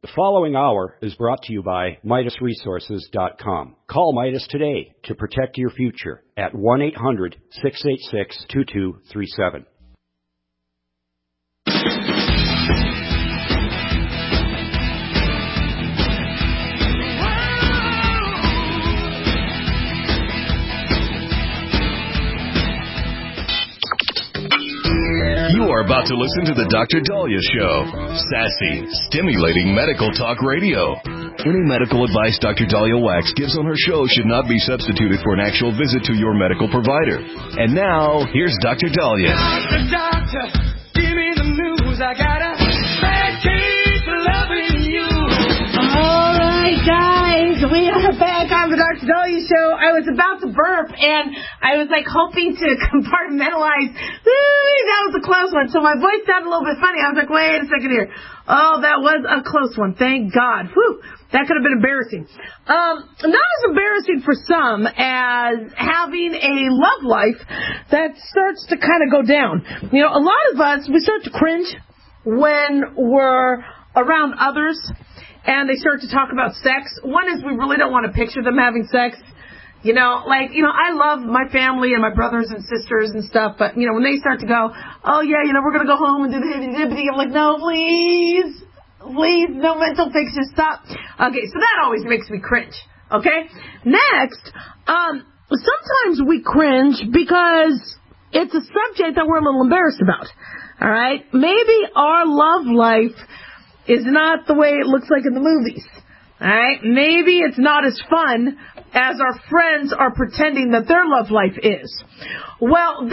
The following hour is brought to you by MidasResources.com. Call Midas today to protect your future at 1-800-686-2237. You are about to listen to the Dr. Daliah Show. Sassy, stimulating medical talk radio. Any medical advice Dr. Daliah Wax gives on her show should not be substituted for an actual visit to your medical provider. And now, here's Dr. Daliah. Doctor, give me the news. I got a bad case of loving you. All right, guys, we are back on the Dr. Daliah Show. I was about to burp, and I was like hoping to compartmentalize. That was a close one. So my voice sounded a little bit funny. I was like, wait a second here. Oh, that was a close one. Thank God. Whew. That could have been embarrassing. Not as embarrassing for some as having a love life that starts to kind of go down. You know, a lot of us, we start to cringe when we're around others and they start to talk about sex. One is we really don't want to picture them having sex. You know, I love my family and my brothers and sisters and stuff, but, when they start to go, oh, yeah, we're going to go home and do the hibbity-dibbity, I'm like, no, please, no mental pictures, stop. Okay, so that always makes me cringe, okay? Next, sometimes we cringe because it's a subject that we're a little embarrassed about, all right? Maybe our love life is not the way it looks like in the movies. All right, maybe it's not as fun as our friends are pretending that their love life is. Well,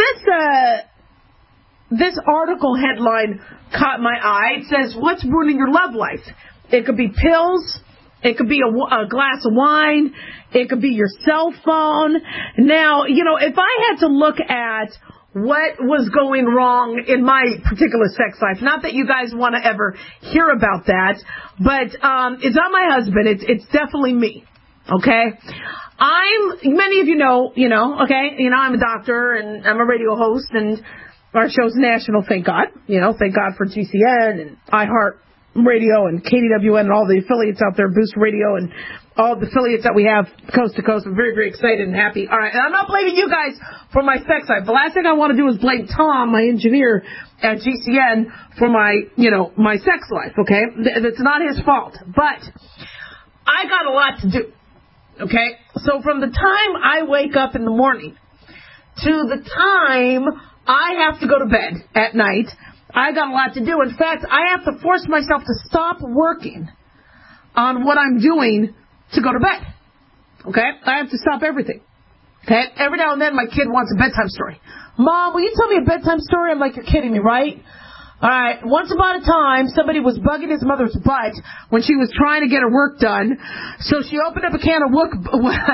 this article headline caught my eye. It says, "What's ruining your love life?" It could be pills. It could be a glass of wine. It could be your cell phone. Now, if I had to look at what was going wrong in my particular sex life. Not that you guys want to ever hear about that, but it's not my husband. It's definitely me. Okay? Many of you know, okay? I'm a doctor and I'm a radio host and our show's national, thank God. Thank God for GCN and iHeart Radio and KDWN and all the affiliates out there, Boost Radio and all the affiliates that we have coast to coast. I'm very, very excited and happy. All right, and I'm not blaming you guys for my sex life. The last thing I want to do is blame Tom, my engineer at GCN, for my sex life, okay? That's not his fault. But I got a lot to do, okay? So from the time I wake up in the morning to the time I have to go to bed at night, I got a lot to do. In fact, I have to force myself to stop working on what I'm doing to go to bed. Okay? I have to stop everything. Okay? Every now and then my kid wants a bedtime story. Mom, will you tell me a bedtime story? I'm like, you're kidding me, right? All right. Once upon a time, somebody was bugging his mother's butt when she was trying to get her work done. So she opened up a can of whoop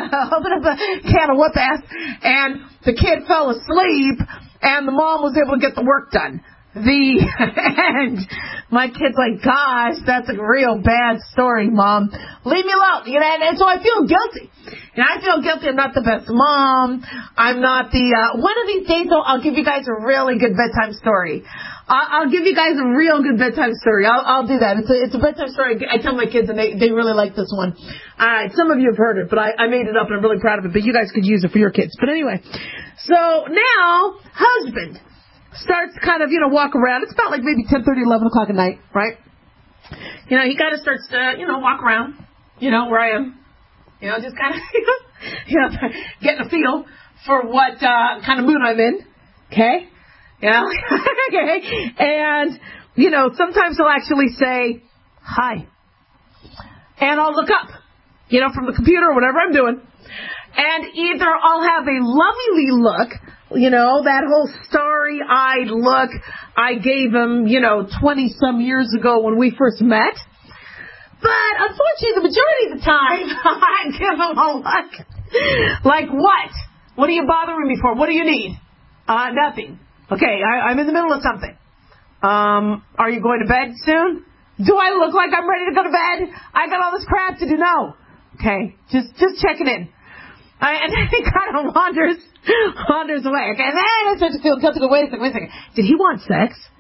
ass, and the kid fell asleep, and the mom was able to get the work done. And my kid's like, gosh, that's a real bad story, Mom. Leave me alone. And so I feel guilty. And I feel guilty. I'm not the best mom. I'm not one of these days, though, I'll give you guys a really good bedtime story. I'll give you guys a real good bedtime story. I'll do that. It's a bedtime story. I tell my kids, and they really like this one. All right, some of you have heard it, but I made it up, and I'm really proud of it. But you guys could use it for your kids. But anyway, so now, husband starts kind of, walk around. It's about like maybe 10:30, 11 o'clock at night, right? He kind of starts to, walk around, where I am. Just kind of, getting a feel for what kind of mood I'm in. Okay? Okay. And, sometimes he'll actually say, hi. And I'll look up, from the computer or whatever I'm doing. And either I'll have a lovely look, that whole starry-eyed look I gave him, 20-some years ago when we first met. But unfortunately, the majority of the time, I give him a look. Like what? What are you bothering me for? What do you need? Nothing. Okay, I'm in the middle of something. Are you going to bed soon? Do I look like I'm ready to go to bed? I got all this crap to do. No. Okay, just checking in. And then he kind of wanders away. Okay, and then I start to feel guilty. Wait a second. Did he want sex?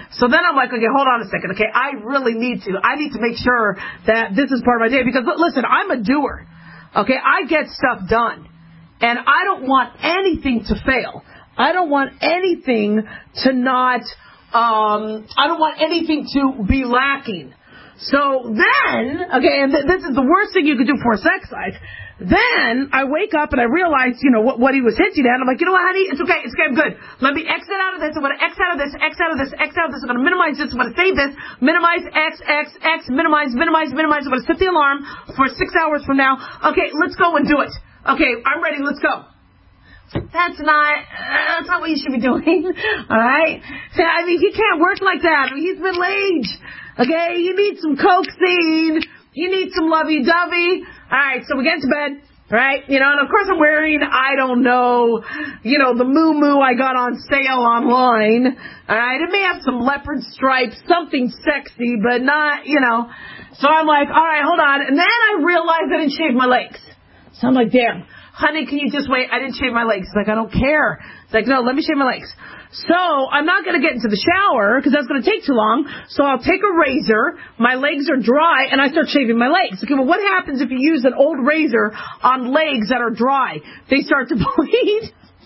So then I'm like, okay, hold on a second. Okay, I need to make sure that this is part of my day because, listen, I'm a doer. Okay, I get stuff done. And I don't want anything to fail. I don't want anything to not, I don't want anything to be lacking. So then, okay, and this is the worst thing you could do for a sex life. Then I wake up and I realize, what he was hinting at. I'm like, you know what, honey? It's okay. I'm good. Let me exit out of this. I'm going to X out of this, X out of this, X out of this. I'm going to minimize this. I'm going to save this. Minimize, X, minimize. I'm going to set the alarm for 6 hours from now. Okay, let's go and do it. Okay, I'm ready. Let's go. That's not what you should be doing. All right? I mean, he can't work like that. I mean, he's middle-aged. Okay? You need some coaxing. You need some lovey-dovey. All right, so we get to bed. Right? And of course I'm wearing, I don't know, the moo-moo I got on sale online. All right? It may have some leopard stripes, something sexy, but not, So I'm like, all right, hold on. And then I realized I didn't shave my legs. So I'm like, damn, honey, can you just wait? I didn't shave my legs. He's like, I don't care. It's like, no, let me shave my legs. So I'm not going to get into the shower because that's going to take too long. So I'll take a razor. My legs are dry and I start shaving my legs. Okay, well, what happens if you use an old razor on legs that are dry? They start to bleed.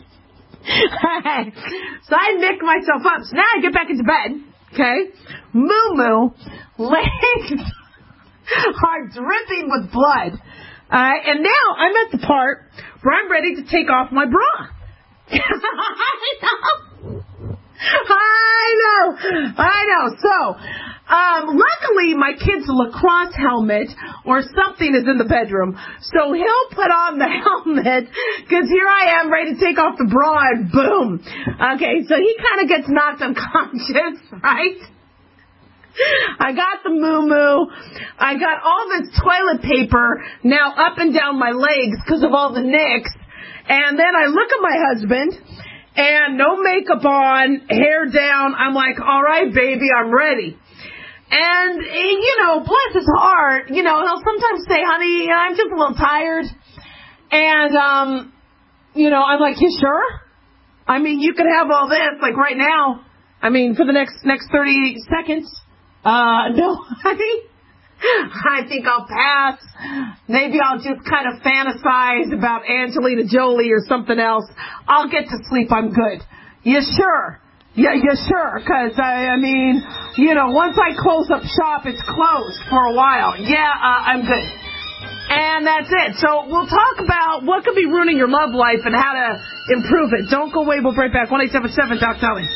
So I nick myself up. So now I get back into bed. Okay. Moo-moo. Legs are dripping with blood. And now I'm at the part where I'm ready to take off my bra. I know. So, luckily my kid's lacrosse helmet or something is in the bedroom. So he'll put on the helmet because here I am ready to take off the bra and boom. Okay, so he kind of gets knocked unconscious, right? I got the moo-moo. I got all this toilet paper now up and down my legs because of all the nicks. And then I look at my husband, and no makeup on, hair down. I'm like, all right, baby, I'm ready. And, bless his heart, he'll sometimes say, honey, I'm just a little tired. And, I'm like, you sure? I mean, you could have all this, like, right now. I mean, for the next 30 seconds. No, I think I'll pass. Maybe I'll just kind of fantasize about Angelina Jolie or something else. I'll get to sleep. I'm good. You sure? Yeah, you sure? Because, once I close up shop, it's closed for a while. Yeah, I'm good. And that's it. So we'll talk about what could be ruining your love life and how to improve it. Don't go away. We'll be right back. 1-877 Doc Dolly.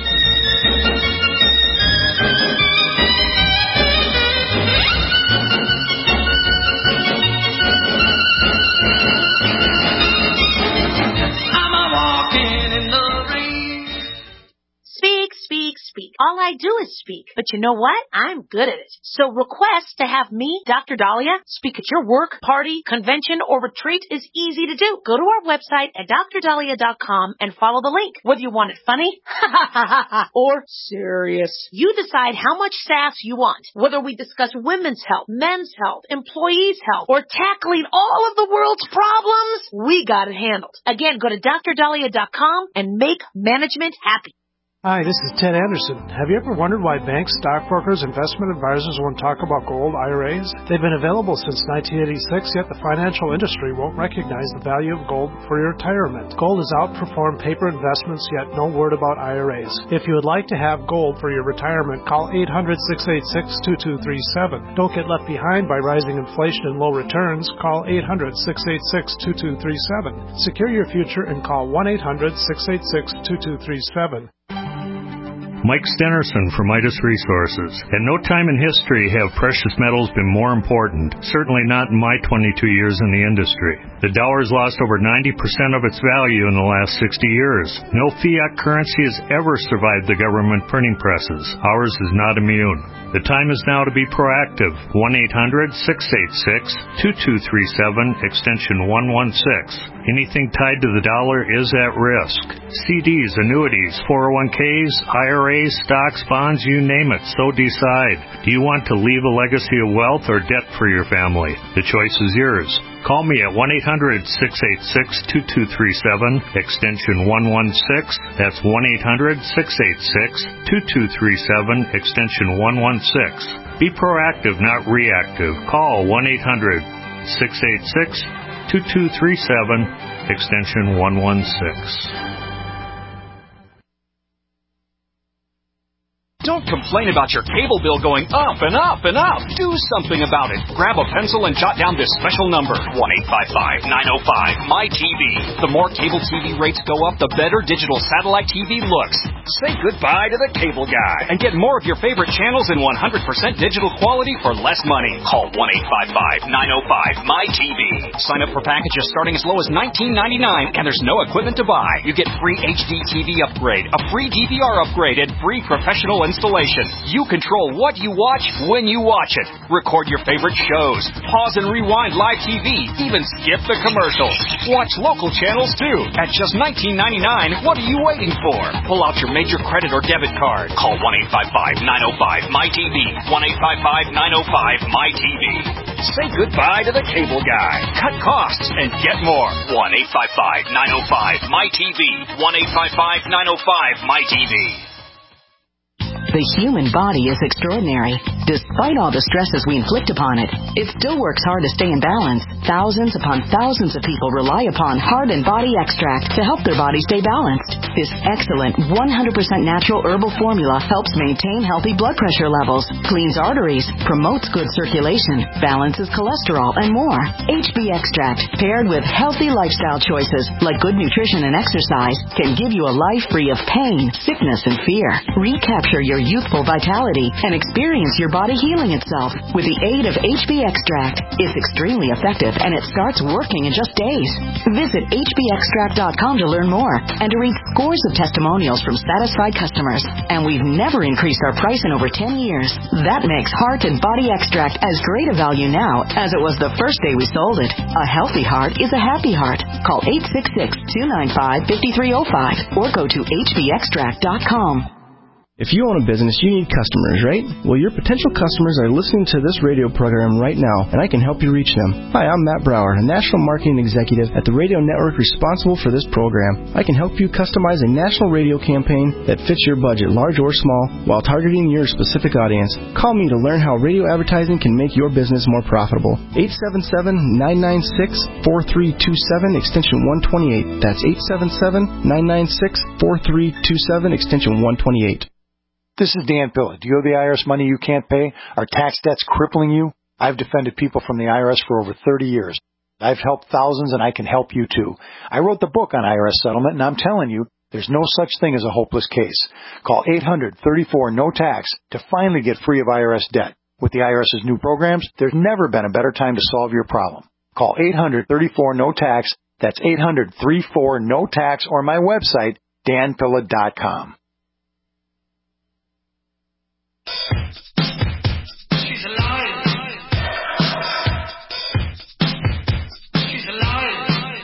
Speak. All I do is speak. But you know what? I'm good at it. So request to have me, Dr. Dahlia, speak at your work, party, convention, or retreat is easy to do. Go to our website at drdahlia.com and follow the link. Whether you want it funny or serious, you decide how much sass you want. Whether we discuss women's health, men's health, employees' health, or tackling all of the world's problems, we got it handled. Again, go to drdahlia.com and make management happy. Hi, this is Ted Anderson. Have you ever wondered why banks, stockbrokers, investment advisors won't talk about gold IRAs? They've been available since 1986, yet the financial industry won't recognize the value of gold for your retirement. Gold has outperformed paper investments, yet no word about IRAs. If you would like to have gold for your retirement, call 800-686-2237. Don't get left behind by rising inflation and low returns. Call 800-686-2237. Secure your future and call 1-800-686-2237. Mike Stenerson from Midas Resources. At no time in history have precious metals been more important, certainly not in my 22 years in the industry. The dollar has lost over 90% of its value in the last 60 years. No fiat currency has ever survived the government printing presses. Ours is not immune. The time is now to be proactive. 1-800-686-2237, extension 116. Anything tied to the dollar is at risk. CDs, annuities, 401ks, IRAs, IRAs, stocks, bonds, you name it. So decide. Do you want to leave a legacy of wealth or debt for your family? The choice is yours. Call me at 1-800-686-2237, extension 116. That's 1-800-686-2237, extension 116. Be proactive, not reactive. Call 1-800-686-2237, extension 116. Don't complain about your cable bill going up and up and up. Do something about it. Grab a pencil and jot down this special number, 1-855-905-MY-TV. The more cable TV rates go up, the better digital satellite TV looks. Say goodbye to the cable guy and get more of your favorite channels in 100% digital quality for less money. Call 1-855-905-MY-TV. Sign up for packages starting as low as $19.99, and there's no equipment to buy. You get free HD TV upgrade, a free DVR upgrade, and free professional installation. You control what you watch when you watch it. Record your favorite shows. Pause and rewind live TV. Even skip the commercials. Watch local channels too. At just $19.99, what are you waiting for? Pull out your major credit or debit card. Call 1-855-905-MY-TV. 1-855-905-MY-TV. Say goodbye to the cable guy. Cut costs and get more. 1-855-905-MY-TV. 1-855-905-MY-TV. The human body is extraordinary. Despite all the stresses we inflict upon it, it still works hard to stay in balance. Thousands upon thousands of people rely upon Heart and Body Extract to help their body stay balanced. This excellent 100% natural herbal formula helps maintain healthy blood pressure levels, cleans arteries, promotes good circulation, balances cholesterol, and more. HB Extract, paired with healthy lifestyle choices like good nutrition and exercise, can give you a life free of pain, sickness, and fear. Recapture your youthful vitality and experience your body healing itself with the aid of HB Extract. It's extremely effective and it starts working in just days. Visit hbextract.com to learn more and to read scores of testimonials from satisfied customers. And we've never increased our price in over 10 years. That makes Heart and Body Extract as great a value now as it was the first day we sold it. A healthy heart is a happy heart. Call 866-295-5305 or go to hbextract.com. If you own a business, you need customers, right? Well, your potential customers are listening to this radio program right now, and I can help you reach them. Hi, I'm Matt Brower, a national marketing executive at the radio network responsible for this program. I can help you customize a national radio campaign that fits your budget, large or small, while targeting your specific audience. Call me to learn how radio advertising can make your business more profitable. 877-996-4327, extension 128. That's 877-996-4327, extension 128. This is Dan Pilla. Do you owe the IRS money you can't pay? Are tax debts crippling you? I've defended people from the IRS for over 30 years. I've helped thousands, and I can help you too. I wrote the book on IRS settlement, and I'm telling you, there's no such thing as a hopeless case. Call 800-34-NO-TAX to finally get free of IRS debt. With the IRS's new programs, there's never been a better time to solve your problem. Call 800-34-NO-TAX. That's 800-34-NO-TAX, or my website, danpilla.com. She's alive. She's alive.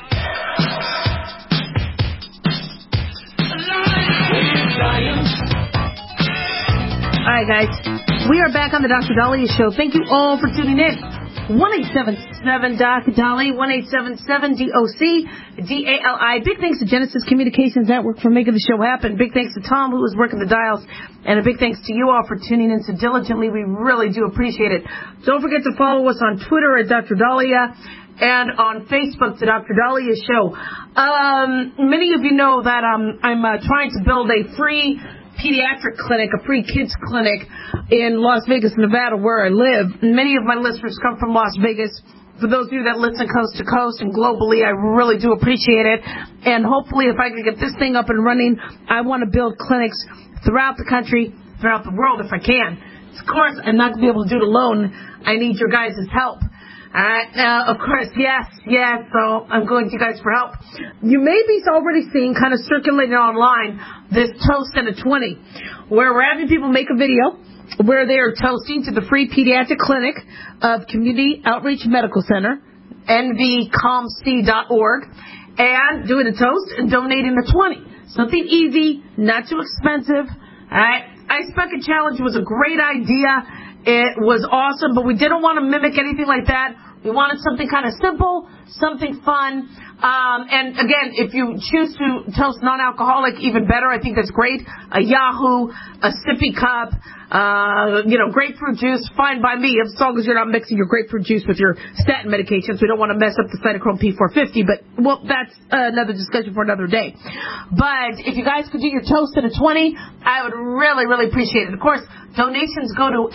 All right, guys. We are back on the Dr. Dahlia Show. Thank you all for tuning in. 1-877-DOC-DALI, 1-877-DOC-DALI. Big thanks to Genesis Communications Network for making the show happen. Big thanks to Tom, who was working the dials. And a big thanks to you all for tuning in so diligently. We really do appreciate it. Don't forget to follow us on Twitter at Dr. Dahlia and on Facebook, the Dr. Dahlia Show. Many of you know that I'm trying to build a free pediatric clinic, a free kids clinic in Las Vegas, Nevada, where I live. Many of my listeners come from Las Vegas. For those of you that listen coast to coast and globally, I really do appreciate it. And hopefully, if I can get this thing up and running, I want to build clinics throughout the country, throughout the world if I can. Of course, I'm not going to be able to do it alone. I need your guys' help. All right, now, of course, yes, so I'm going to you guys for help. You may be already seeing, kind of circulating online, this toast and a 20, where we're having people make a video where they are toasting to the free pediatric clinic of Community Outreach Medical Center, nvcomc.org, and doing a toast and donating a 20. Something easy, not too expensive, All right? Ice Bucket Challenge was a great idea. It was awesome, but we didn't want to mimic anything like that. We wanted something kind of simple, something fun. And again, if you choose to toast non-alcoholic, even better. I think that's great. A Yahoo, a sippy cup, grapefruit juice, fine by me, as long as you're not mixing your grapefruit juice with your statin medications. We don't want to mess up the cytochrome P450, but, well, that's another discussion for another day. But if you guys could do your toast at a 20, I would really, really appreciate it. Of course, donations go to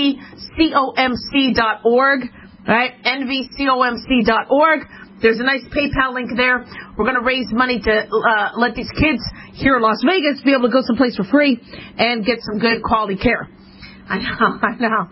nvcomc.org. Right, nvcomc.org. There's a nice PayPal link there. We're going to raise money to let these kids here in Las Vegas be able to go someplace for free and get some good quality care. I know.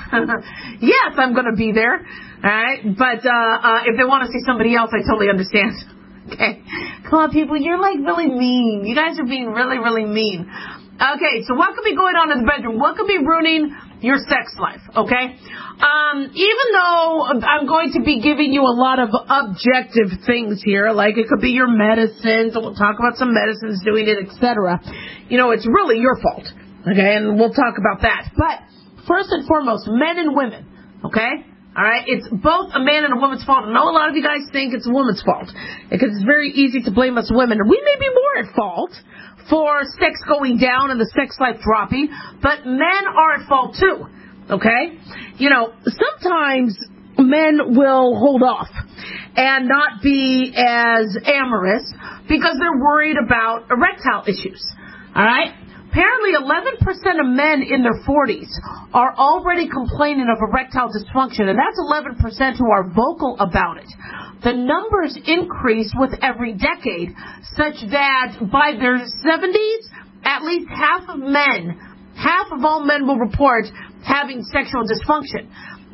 Yes, I'm going to be there. All right, but if they want to see somebody else, I totally understand. Okay, come on, people. You're like really mean. You guys are being really, really mean. Okay, so what could be going on in the bedroom? What could be ruining your sex life? Okay. Even though I'm going to be giving you a lot of objective things here, like it could be your medicines, and we'll talk about some medicines doing it, etc. It's really your fault, okay? And we'll talk about that. But first and foremost, men and women, okay? All right? It's both a man and a woman's fault. I know a lot of you guys think it's a woman's fault because it's very easy to blame us women. And we may be more at fault for sex going down and the sex life dropping, but men are at fault too. Okay? Sometimes men will hold off and not be as amorous because they're worried about erectile issues. All right? Apparently 11% of men in their 40s are already complaining of erectile dysfunction, and that's 11% who are vocal about it. The numbers increase with every decade, such that by their 70s, at least half of all men will report having sexual dysfunction.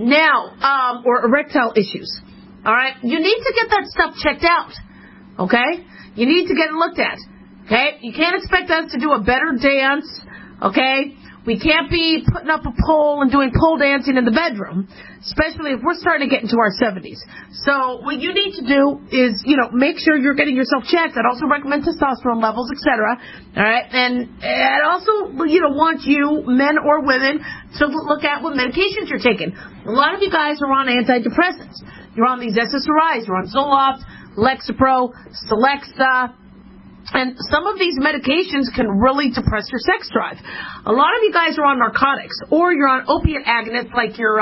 Now, or erectile issues. All right? You need to get that stuff checked out. Okay? You need to get it looked at. Okay? You can't expect us to do a better dance. Okay? We can't be putting up a pole and doing pole dancing in the bedroom, especially if we're starting to get into our 70s. So what you need to do is, make sure you're getting yourself checked. I'd also recommend testosterone levels, etc. All right? And I'd also, want you, men or women, to look at what medications you're taking. A lot of you guys are on antidepressants. You're on these SSRIs. You're on Zoloft, Lexapro, Celexa. And some of these medications can really depress your sex drive. A lot of you guys are on narcotics, or you're on opiate agonists like your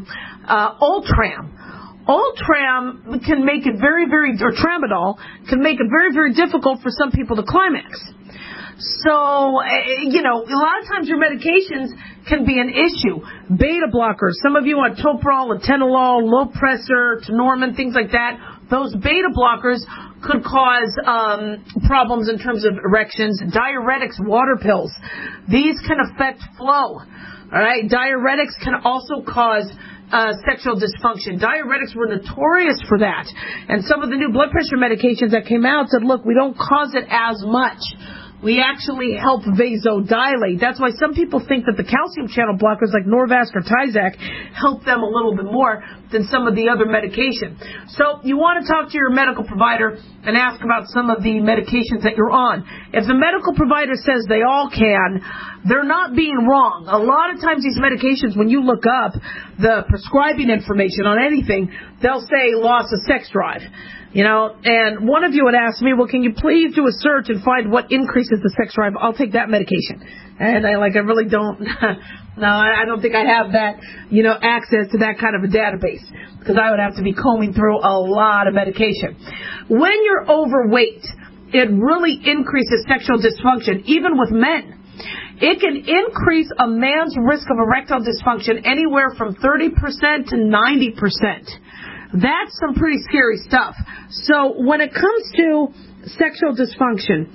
Ultram. Ultram can make it or Tramadol can make it very, very difficult for some people to climax. So, a lot of times your medications can be an issue. Beta blockers, some of you on Toprol, Atenolol, Lopressor, Tenormin, things like that. Those beta blockers could cause problems in terms of erections. Diuretics, water pills, these can affect flow. All right, diuretics can also cause sexual dysfunction. Diuretics were notorious for that, and some of the new blood pressure medications that came out said, look, we don't cause it as much. We actually help vasodilate. That's why some people think that the calcium channel blockers like Norvasc or Tyzac help them a little bit more than some of the other medication. So you want to talk to your medical provider and ask about some of the medications that you're on. If the medical provider says they all can, they're not being wrong. A lot of times these medications, when you look up the prescribing information on anything, they'll say loss of sex drive. And one of you had asked me, well, can you please do a search and find what increases the sex drive? I'll take that medication. And I really don't, no, I don't think I have that, access to that kind of a database, because I would have to be combing through a lot of medication. When you're overweight, it really increases sexual dysfunction, even with men. It can increase a man's risk of erectile dysfunction anywhere from 30% to 90%. That's some pretty scary stuff. So when it comes to sexual dysfunction,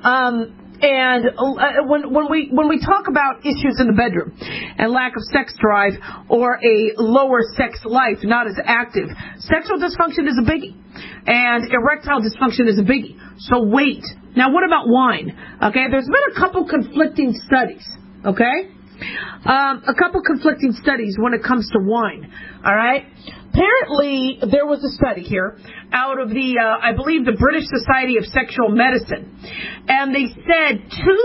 and when we talk about issues in the bedroom and lack of sex drive or a lower sex life, not as active, sexual dysfunction is a biggie, and erectile dysfunction is a biggie. So wait. Now, what about wine? Okay, there's been a couple conflicting studies. Okay. A couple conflicting studies when it comes to wine. All right. Apparently, there was a study here out of the, I believe, the British Society of Sexual Medicine. And they said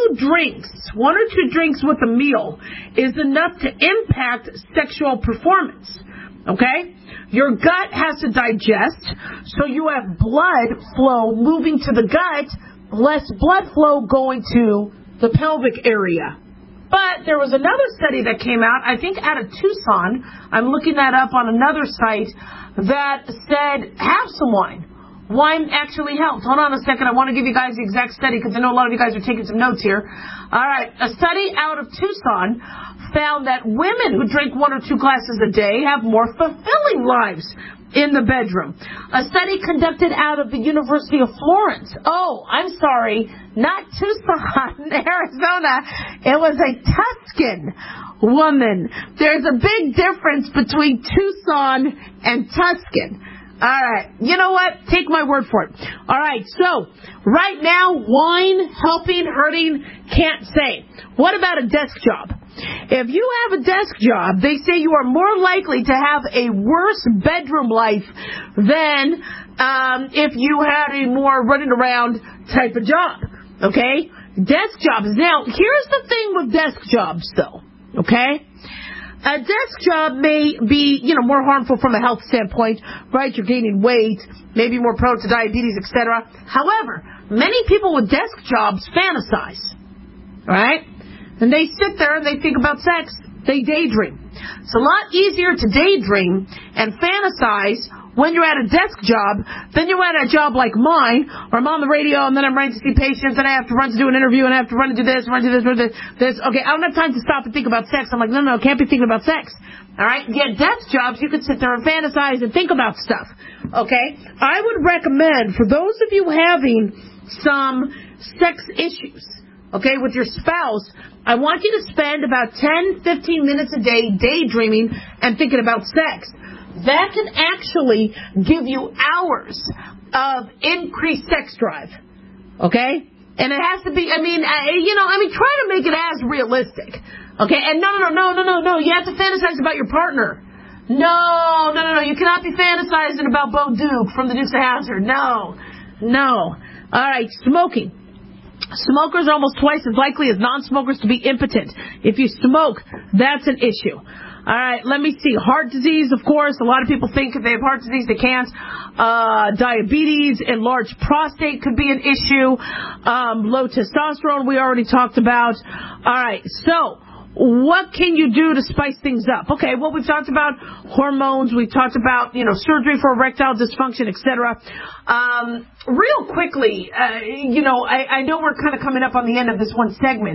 1 or 2 drinks with a meal is enough to impact sexual performance. Okay? Your gut has to digest, so you have blood flow moving to the gut, less blood flow going to the pelvic area. But there was another study that came out, I think out of Tucson, I'm looking that up on another site, that said have some wine. Wine actually helps. Hold on a second, I want to give you guys the exact study because I know a lot of you guys are taking some notes here. All right, a study out of Tucson found that women who drink 1 or 2 glasses a day have more fulfilling lives in the bedroom. A study conducted out of the University of Florence. Oh, I'm sorry, not Tucson, Arizona. It was a Tuscan woman. There's a big difference between Tucson and Tuscan. All right, you know what? Take my word for it. All right, so right now, wine, helping, hurting, can't say. What about a desk job? If you have a desk job, they say you are more likely to have a worse bedroom life than if you had a more running around type of job. Okay? Desk jobs. Now, here's the thing with desk jobs, though. Okay? A desk job may be, more harmful from a health standpoint, right? You're gaining weight, maybe more prone to diabetes, etc. However, many people with desk jobs fantasize, right? And they sit there and they think about sex. They daydream. It's a lot easier to daydream and fantasize when you're at a desk job than you're at a job like mine, where I'm on the radio and then I'm running to see patients and I have to run to do an interview and I have to run to do this, run to this, run to this. Okay, I don't have time to stop and think about sex. I'm like, no, can't be thinking about sex. All right? Yet desk jobs, you can sit there and fantasize and think about stuff. Okay? I would recommend, for those of you having some sex issues, okay, with your spouse, I want you to spend about 10, 15 minutes a day daydreaming and thinking about sex. That can actually give you hours of increased sex drive. Okay? And it has to be, try to make it as realistic. Okay? And no. You have to fantasize about your partner. No. You cannot be fantasizing about Bo Duke from the Dukes of Hazzard. No. All right, smoking. Smokers are almost twice as likely as non-smokers to be impotent. If you smoke, that's an issue. All right, let me see. Heart disease, of course. A lot of people think if they have heart disease, they can't. Diabetes, enlarged prostate could be an issue. Low testosterone, we already talked about. All right, so what can you do to spice things up? Okay, well, we've talked about hormones. We've talked about, surgery for erectile dysfunction, etc. Real quickly, I know we're kind of coming up on the end of this one segment,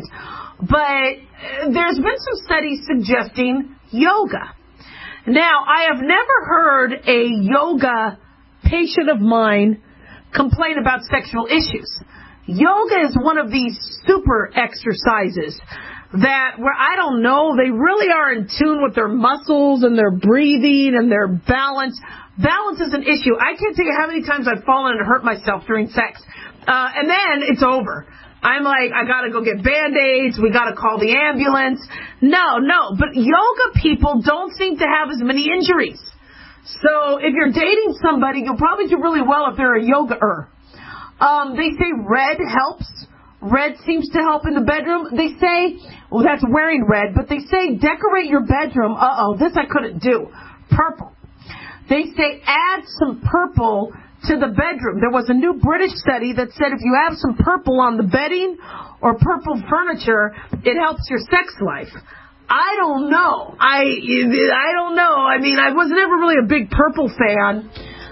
but there's been some studies suggesting yoga. Now, I have never heard a yoga patient of mine complain about sexual issues. Yoga is one of these super exercises that where I don't know, they really are in tune with their muscles and their breathing and their balance. Balance is an issue. I can't tell you how many times I've fallen and hurt myself during sex. And then it's over. I'm like, I gotta go get Band-Aids, we gotta call the ambulance. No, but yoga people don't seem to have as many injuries. So if you're dating somebody, you'll probably do really well if they're a yoga-er. They say red helps. Red seems to help in the bedroom. They say, well, that's wearing red, but they say decorate your bedroom. This I couldn't do. Purple. They say add some purple to the bedroom. There was a new British study that said if you have some purple on the bedding or purple furniture, it helps your sex life. I don't know. I don't know. I was never really a big purple fan.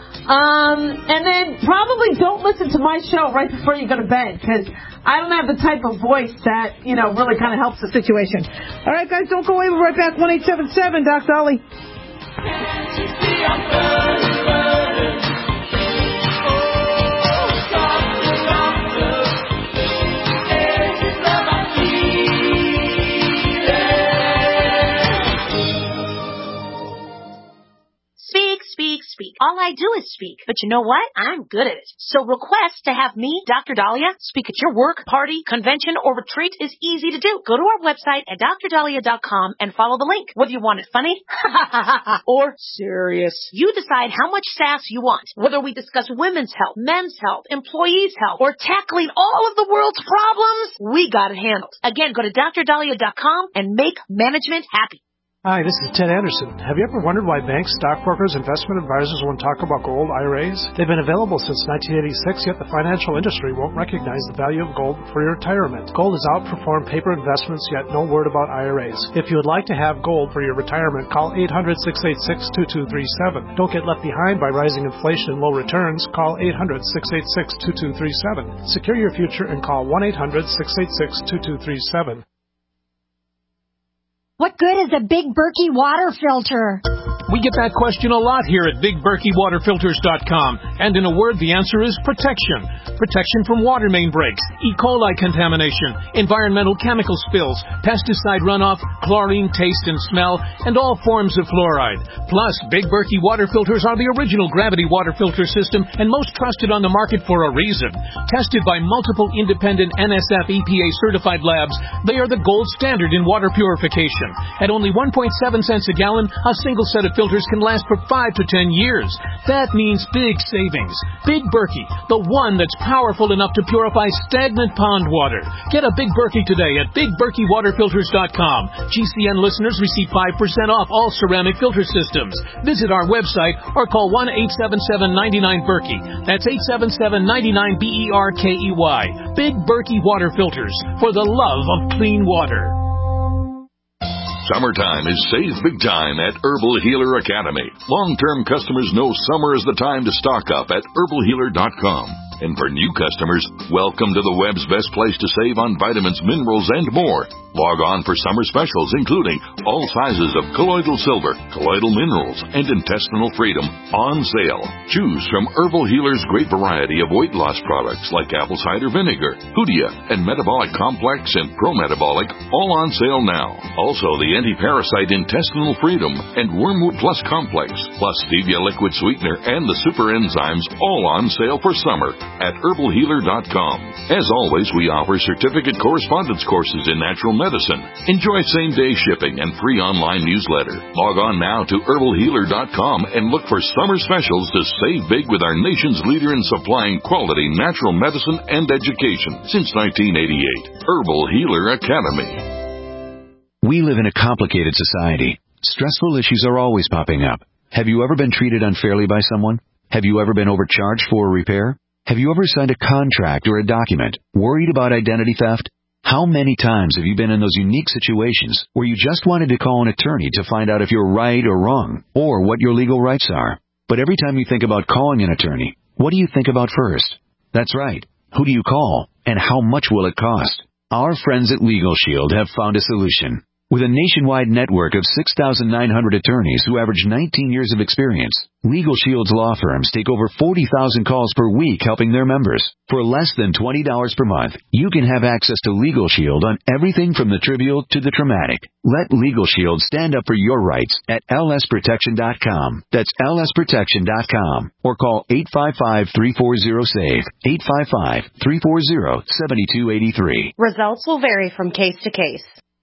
And then probably don't listen to my show right before you go to bed, because I don't have the type of voice that, really kind of helps the situation. All right, guys, don't go away. We'll be right back. 1-877, Dr. Dolly. Speak. All I do is speak. But you know what? I'm good at it. So request to have me, Dr. Dahlia, speak at your work, party, convention, or retreat is easy to do. Go to our website at drdahlia.com and follow the link. Whether you want it funny or serious, you decide how much sass you want. Whether we discuss women's health, men's health, employees' health, or tackling all of the world's problems, we got it handled. Again, go to drdahlia.com and make management happy. Hi, this is Ted Anderson. Have you ever wondered why banks, stockbrokers, investment advisors won't talk about gold IRAs? They've been available since 1986, yet the financial industry won't recognize the value of gold for your retirement. Gold has outperformed paper investments, yet no word about IRAs. If you would like to have gold for your retirement, call 800-686-2237. Don't get left behind by rising inflation and low returns. Call 800-686-2237. Secure your future and call 1-800-686-2237. What good is a Big Berkey water filter? We get that question a lot here at BigBerkeyWaterFilters.com. And in a word, the answer is protection. Protection from water main breaks, E. coli contamination, environmental chemical spills, pesticide runoff, chlorine, taste and smell, and all forms of fluoride. Plus, Big Berkey water filters are the original gravity water filter system and most trusted on the market for a reason. Tested by multiple independent NSF EPA certified labs, they are the gold standard in water purification. At only 1.7 cents a gallon, a single set of filters can last for 5 to 10 years. That means big savings. Big Berkey, the one that's powerful enough to purify stagnant pond water. Get a Big Berkey today at BigBerkeyWaterFilters.com. GCN listeners receive 5% off all ceramic filter systems. Visit our website or call 1-877-99-BERKEY. That's 877-99-BERKEY. Big Berkey Water Filters, for the love of clean water. Summertime is save big time at Herbal Healer Academy. Long-term customers know summer is the time to stock up at herbalhealer.com. And for new customers, welcome to the web's best place to save on vitamins, minerals, and more. Log on for summer specials, including all sizes of colloidal silver, colloidal minerals, and intestinal freedom on sale. Choose from Herbal Healer's great variety of weight loss products like apple cider vinegar, Hoodia, and Metabolic Complex and Pro-Metabolic, all on sale now. Also, the anti-parasite intestinal freedom and Wormwood Plus Complex, plus stevia liquid sweetener and the super enzymes, all on sale for summer at herbalhealer.com. As always, we offer certificate correspondence courses in natural medicine. Enjoy same-day shipping and free online newsletter. Log on now to herbalhealer.com and look for summer specials to save big with our nation's leader in supplying quality natural medicine and education since 1988. Herbal Healer Academy. We live in a complicated society. Stressful issues are always popping up. Have you ever been treated unfairly by someone? Have you ever been overcharged for a repair? Have you ever signed a contract or a document worried about identity theft? How many times have you been in those unique situations where you just wanted to call an attorney to find out if you're right or wrong, or what your legal rights are? But every time you think about calling an attorney, what do you think about first? That's right. Who do you call, and how much will it cost? Our friends at Legal Shield have found a solution. With a nationwide network of 6,900 attorneys who average 19 years of experience, Legal Shield's law firms take over 40,000 calls per week helping their members. For less than $20 per month, you can have access to Legal Shield on everything from the trivial to the traumatic. Let Legal Shield stand up for your rights at lsprotection.com. That's lsprotection.com. Or call 855-340-SAVE, 855-340-7283. Results will vary from case to case.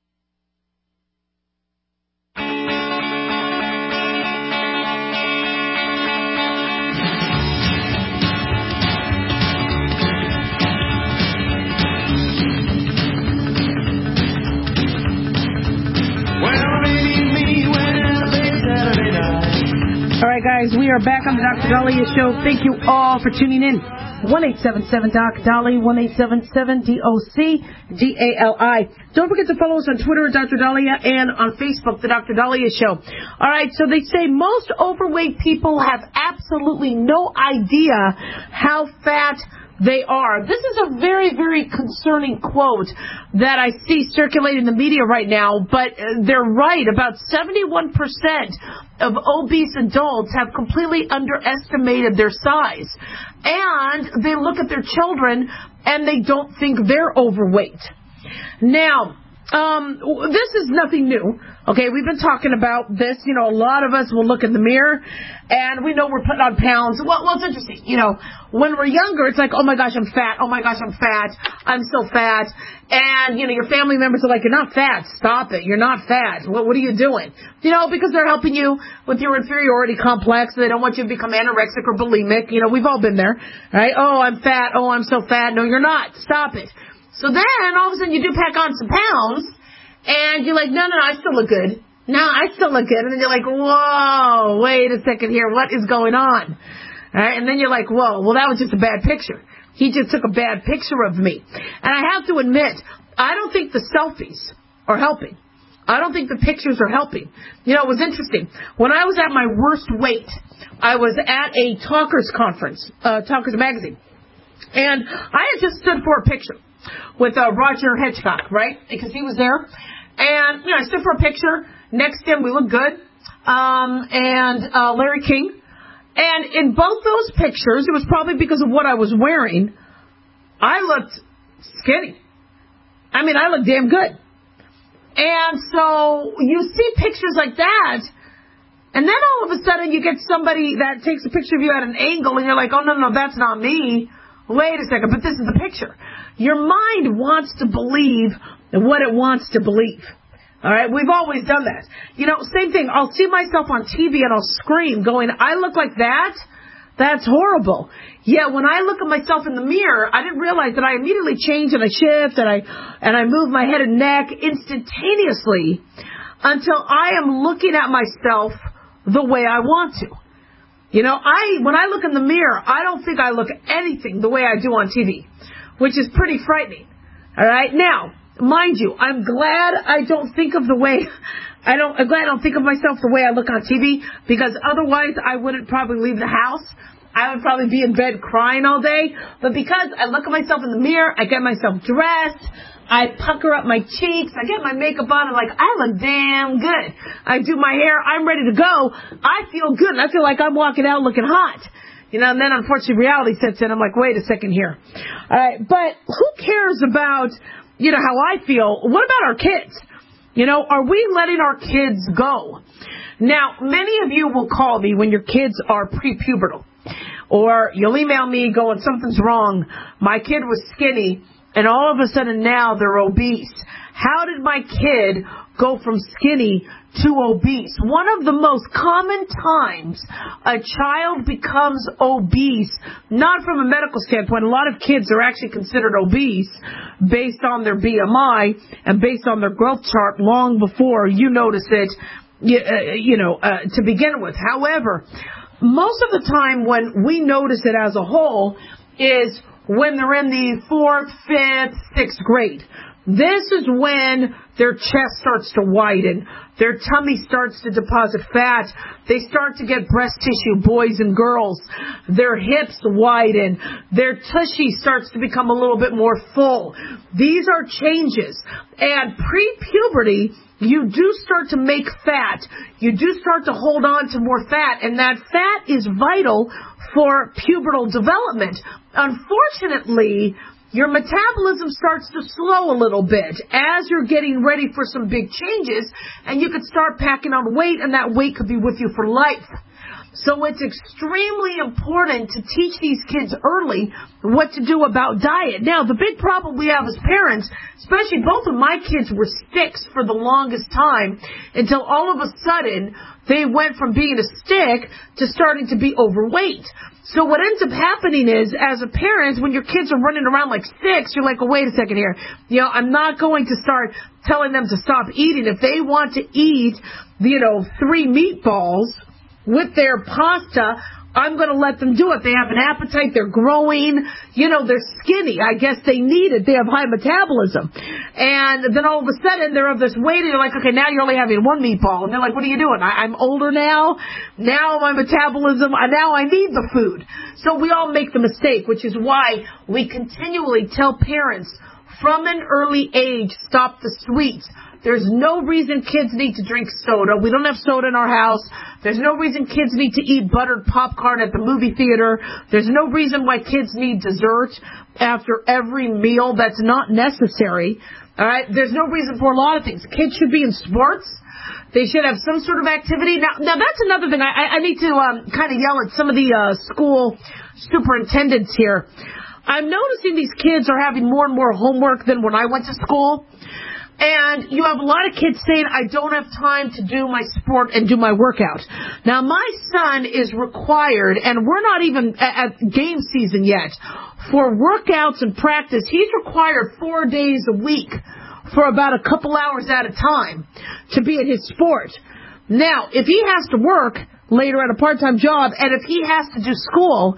All right, guys, we are back on the Dr. Dahlia Show. Thank you all for tuning in. 1-877-DOC-DALI, 1-877-DOC-DALI. Don't forget to follow us on Twitter at Dr. Dahlia and on Facebook, The Dr. Dahlia Show. All right, so they say most overweight people have absolutely no idea how fat they are. This is a very, very concerning quote that I see circulating in the media right now, but they're right. About 71% of obese adults have completely underestimated their size. And they look at their children and they don't think they're overweight. Now, This is nothing new. Okay, we've been talking about this. You know, a lot of us will look in the mirror and we know we're putting on pounds. Well, it's interesting. You know, when we're younger, it's like, oh my gosh, I'm fat. Oh my gosh, I'm fat. I'm so fat. And, you know, your family members are like, you're not fat. Stop it. You're not fat. What are you doing? You know, because they're helping you with your inferiority complex. They don't want you to become anorexic or bulimic. You know, we've all been there, right? Oh, I'm fat. Oh, I'm so fat. No, you're not. Stop it. So then, all of a sudden, you do pack on some pounds, and you're like, no, I still look good. No, I still look good. And then you're like, whoa, wait a second here. What is going on? All right? And then you're like, whoa, well, that was just a bad picture. He just took a bad picture of me. And I have to admit, I don't think the selfies are helping. I don't think the pictures are helping. You know, it was interesting. When I was at my worst weight, I was at a Talkers conference, Talkers magazine. And I had just stood for a picture with Roger Hitchcock, right? Because he was there. And, you know, I stood for a picture. Next to him, we looked good. And Larry King. And in both those pictures, it was probably because of what I was wearing, I looked skinny. I mean, I looked damn good. And so you see pictures like that, and then all of a sudden you get somebody that takes a picture of you at an angle, and you're like, oh, no, that's not me. Wait a second, but this is the picture. Your mind wants to believe what it wants to believe. All right, we've always done that. You know, same thing. I'll see myself on TV and I'll scream going, I look like that? That's horrible. Yeah, when I look at myself in the mirror, I didn't realize that I immediately change and I shift and I move my head and neck instantaneously until I am looking at myself the way I want to. You know, when I look in the mirror, I don't think I look anything the way I do on TV, which is pretty frightening. All right. Now, mind you, I'm glad I don't think of myself the way I look on TV, because otherwise I wouldn't probably leave the house. I would probably be in bed crying all day. But because I look at myself in the mirror, I get myself dressed, I pucker up my cheeks, I get my makeup on, I'm like, I look damn good. I do my hair, I'm ready to go. I feel good, and I feel like I'm walking out looking hot. You know, and then unfortunately reality sets in. I'm like, wait a second here. All right, but who cares about, you know, how I feel? What about our kids? You know, are we letting our kids go? Now, many of you will call me when your kids are prepubertal. Or you'll email me going, something's wrong. My kid was skinny, and all of a sudden now they're obese. How did my kid go from skinny to obese? One of the most common times a child becomes obese, not from a medical standpoint. A lot of kids are actually considered obese based on their BMI and based on their growth chart long before you notice it, to begin with. However, most of the time when we notice it as a whole is when they're in the 4th, 5th, 6th grade. This is when their chest starts to widen, their tummy starts to deposit fat, they start to get breast tissue, boys and girls, their hips widen, their tushy starts to become a little bit more full. These are changes. And pre-puberty, you do start to make fat. You do start to hold on to more fat, and that fat is vital for pubertal development. Unfortunately, your metabolism starts to slow a little bit as you're getting ready for some big changes, and you could start packing on weight, and that weight could be with you for life. So it's extremely important to teach these kids early what to do about diet. Now, the big problem we have as parents, especially both of my kids were sticks for the longest time until all of a sudden they went from being a stick to starting to be overweight. So what ends up happening is, as a parent, when your kids are running around like sticks, you're like, oh, wait a second here. You know, I'm not going to start telling them to stop eating. If they want to eat, 3 meatballs with their pasta, I'm going to let them do it. They have an appetite. They're growing. They're skinny. I guess they need it. They have high metabolism. And then all of a sudden, they're of this weight, and you're like, okay, now you're only having 1 meatball. And they're like, what are you doing? I'm older now. Now my metabolism, now I need the food. So we all make the mistake, which is why we continually tell parents from an early age, stop the sweets, There's no reason kids need to drink soda. We don't have soda in our house. There's no reason kids need to eat buttered popcorn at the movie theater. There's no reason why kids need dessert after every meal. That's not necessary. All right? There's no reason for a lot of things. Kids should be in sports. They should have some sort of activity. Now that's another thing. I need to kind of yell at some of the school superintendents here. I'm noticing these kids are having more and more homework than when I went to school. And you have a lot of kids saying, I don't have time to do my sport and do my workout. Now, my son is required, and we're not even at game season yet, for workouts and practice. He's required 4 days a week for about a couple hours at a time to be at his sport. Now, if he has to work later at a part-time job, and if he has to do school,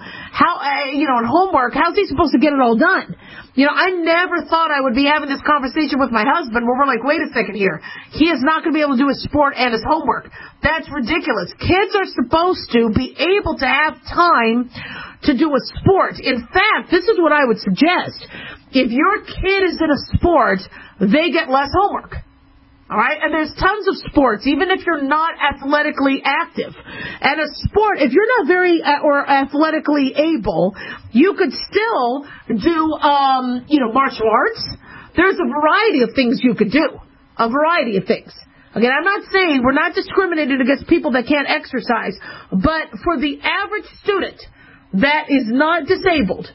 and homework, how's he supposed to get it all done? I never thought I would be having this conversation with my husband where we're like, wait a second here. He is not going to be able to do his sport and his homework. That's ridiculous. Kids are supposed to be able to have time to do a sport. In fact, this is what I would suggest. If your kid is in a sport, they get less homework. All right? And there's tons of sports, even if you're not athletically active. And a sport, if you're not very or athletically able, you could still do, martial arts. There's a variety of things you could do. A variety of things. Again, I'm not saying we're not discriminating against people that can't exercise, but for the average student that is not disabled,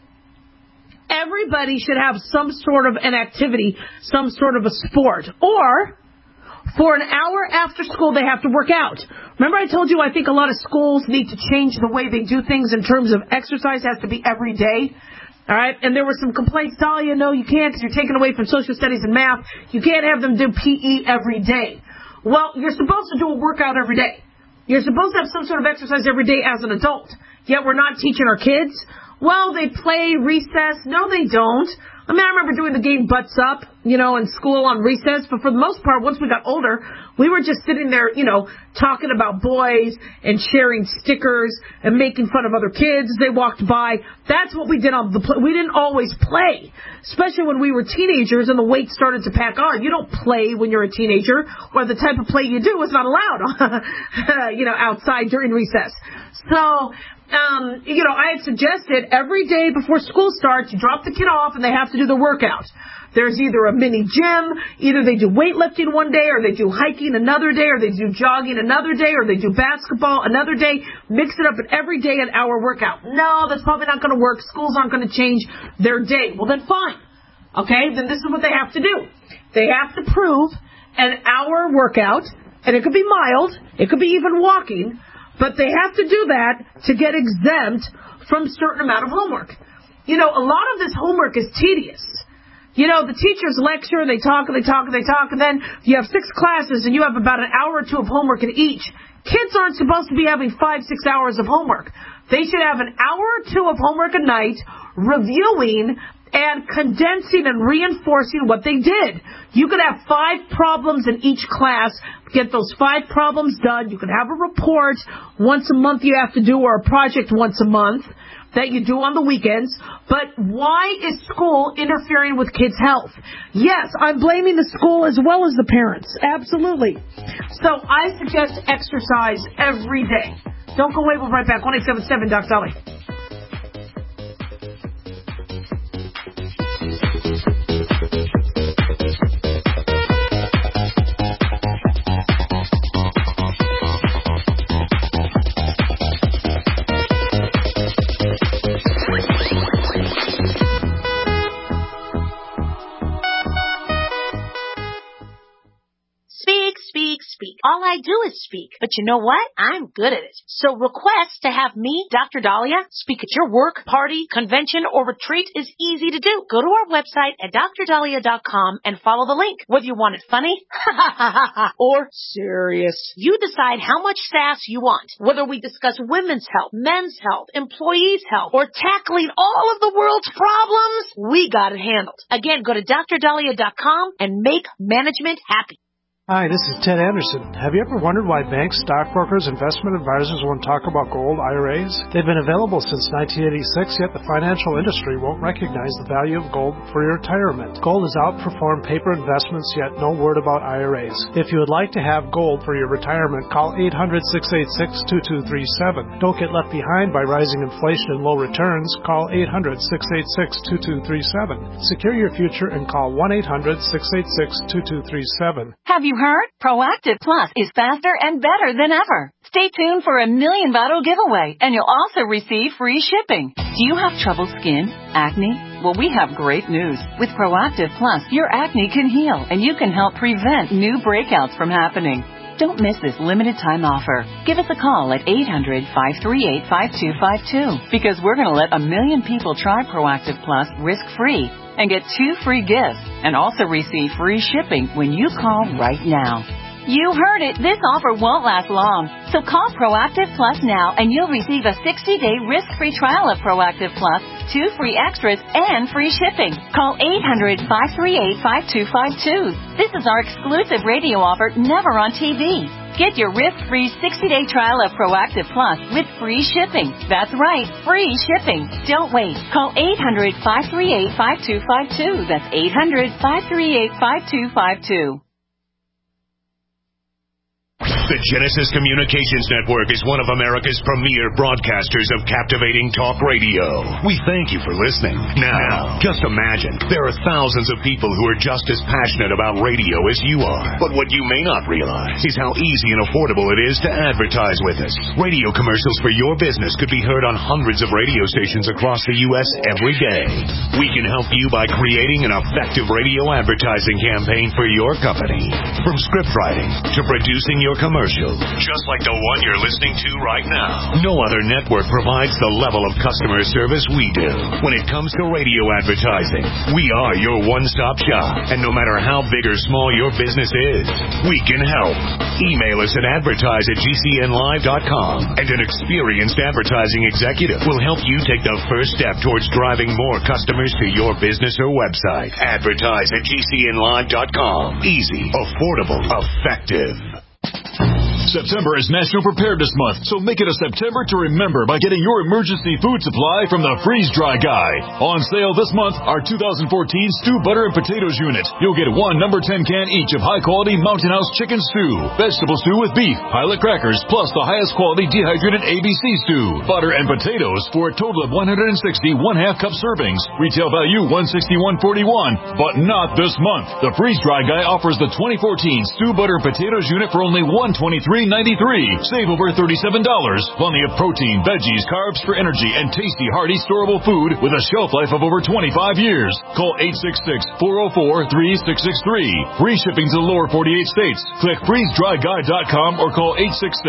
everybody should have some sort of an activity, some sort of a sport. Or for an hour after school, they have to work out. Remember I told you I think a lot of schools need to change the way they do things in terms of exercise has to be every day. All right? And there were some complaints, Dahlia, no, you can't because you're taking away from social studies and math. You can't have them do PE every day. Well, you're supposed to do a workout every day. You're supposed to have some sort of exercise every day as an adult. Yet we're not teaching our kids. Well, they play recess. No, they don't. I remember doing the game Butts Up, in school on recess. But for the most part, once we got older, we were just sitting there, talking about boys and sharing stickers and making fun of other kids as they walked by. That's what we did on the play. We didn't always play, especially when we were teenagers and the weight started to pack on. You don't play when you're a teenager, or the type of play you do is not allowed, outside during recess. So, I had suggested every day before school starts, you drop the kid off and they have to do the workout. There's either a mini gym, either they do weightlifting one day, or they do hiking another day, or they do jogging another day, or they do basketball another day. Mix it up, and every day an hour workout. No, that's probably not going to work. Schools aren't going to change their day. Well, then fine. Okay, then this is what they have to do. They have to prove an hour workout, and it could be mild, it could be even walking, but they have to do that to get exempt from a certain amount of homework. A lot of this homework is tedious. The teachers lecture, they talk, and then you have 6 classes and you have about an hour or 2 of homework in each. Kids aren't supposed to be having 5-6 hours of homework. They should have an hour or 2 of homework a night, reviewing and condensing and reinforcing what they did. You could have 5 problems in each class, get those 5 problems done. You could have a report once a month you have to do, or a project once a month that you do on the weekends. But why is school interfering with kids' health? Yes, I'm blaming the school as well as the parents. Absolutely. So I suggest exercise every day. Don't go away. We'll be right back. 1-877 Doc Dolly. All I do is speak. But you know what? I'm good at it. So request to have me, Dr. Dahlia, speak at your work, party, convention, or retreat is easy to do. Go to our website at drdahlia.com and follow the link. Whether you want it funny or serious, you decide how much sass you want. Whether we discuss women's health, men's health, employees' health, or tackling all of the world's problems, we got it handled. Again, go to drdahlia.com and make management happy. Hi, this is Ted Anderson. Have you ever wondered why banks, stockbrokers, investment advisors won't talk about gold IRAs? They've been available since 1986, yet the financial industry won't recognize the value of gold for your retirement. Gold has outperformed paper investments, yet no word about IRAs. If you would like to have gold for your retirement, call 800-686-2237. Don't get left behind by rising inflation and low returns. Call 800-686-2237. Secure your future and call 1-800-686-2237. Have you heard? Proactive Plus is faster and better than ever. Stay tuned for a $1 million bottle giveaway, and you'll also receive free shipping. Do you have troubled skin? Acne? Well, we have great news. With Proactive Plus, your acne can heal, and you can help prevent new breakouts from happening. Don't miss this limited time offer. Give us a call at 800-538-5252 because we're going to let 1 million people try Proactive Plus risk-free and get 2 free gifts and also receive free shipping when you call right now. You heard it. This offer won't last long. So call Proactive Plus now and you'll receive a 60-day risk-free trial of Proactive Plus, 2 free extras, and free shipping. Call 800-538-5252. This is our exclusive radio offer, never on TV. Get your risk-free 60-day trial of Proactive Plus with free shipping. That's right, free shipping. Don't wait. Call 800-538-5252. That's 800-538-5252. The Genesis Communications Network is one of America's premier broadcasters of captivating talk radio. We thank you for listening. Now, just imagine, there are thousands of people who are just as passionate about radio as you are. But what you may not realize is how easy and affordable it is to advertise with us. Radio commercials for your business could be heard on hundreds of radio stations across the U.S. every day. We can help you by creating an effective radio advertising campaign for your company. From script writing to producing your commercial, just like the one you're listening to right now. No other network provides the level of customer service we do. When it comes to radio advertising, we are your one-stop shop. And no matter how big or small your business is, we can help. Email us at advertise@gcnlive.com, and an experienced advertising executive will help you take the first step towards driving more customers to your business or website. Advertise@gcnlive.com. Easy, affordable, effective. September is National Preparedness Month, so make it a September to remember by getting your emergency food supply from the Freeze Dry Guy. On sale this month, our 2014 Stew Butter and Potatoes Unit. You'll get 1 number 10 can each of high-quality Mountain House chicken stew, vegetable stew with beef, pilot crackers, plus the highest quality dehydrated ABC stew, butter and potatoes for a total of 160 1/2 cup servings. Retail value $161.41, but not this month. The Freeze Dry Guy offers the 2014 Stew Butter and Potatoes Unit for only $123.93. Save over $37. Plenty of protein, veggies, carbs for energy, and tasty, hearty, storable food with a shelf life of over 25 years. Call 866-404-3663. Free shipping to the lower 48 states. Click freezedryguy.com or call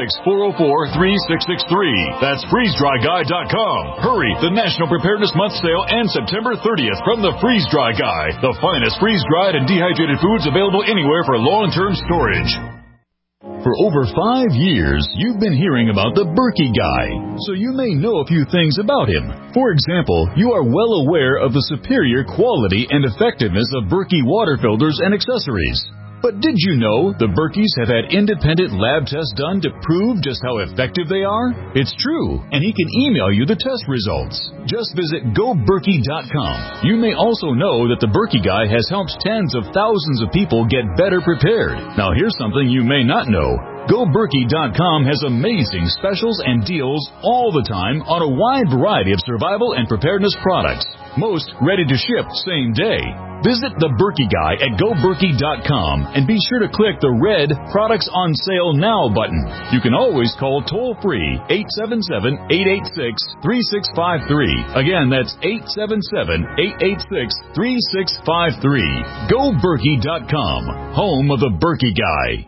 866-404-3663. That's freezedryguy.com. Hurry! The National Preparedness Month sale ends September 30th from the Freeze Dry Guy. The finest freeze-dried and dehydrated foods available anywhere for long-term storage. For over 5 years, you've been hearing about the Berkey Guy, so you may know a few things about him. For example, you are well aware of the superior quality and effectiveness of Berkey water filters and accessories. But did you know the Berkeys have had independent lab tests done to prove just how effective they are? It's true, and he can email you the test results. Just visit GoBerkey.com. You may also know that the Berkey Guy has helped tens of thousands of people get better prepared. Now here's something you may not know. GoBerkey.com has amazing specials and deals all the time on a wide variety of survival and preparedness products. Most ready to ship same day. Visit the Berkey Guy at GoBerkey.com and be sure to click the red Products on Sale Now button. You can always call toll-free 877-886-3653. Again, that's 877-886-3653. GoBerkey.com, home of the Berkey Guy.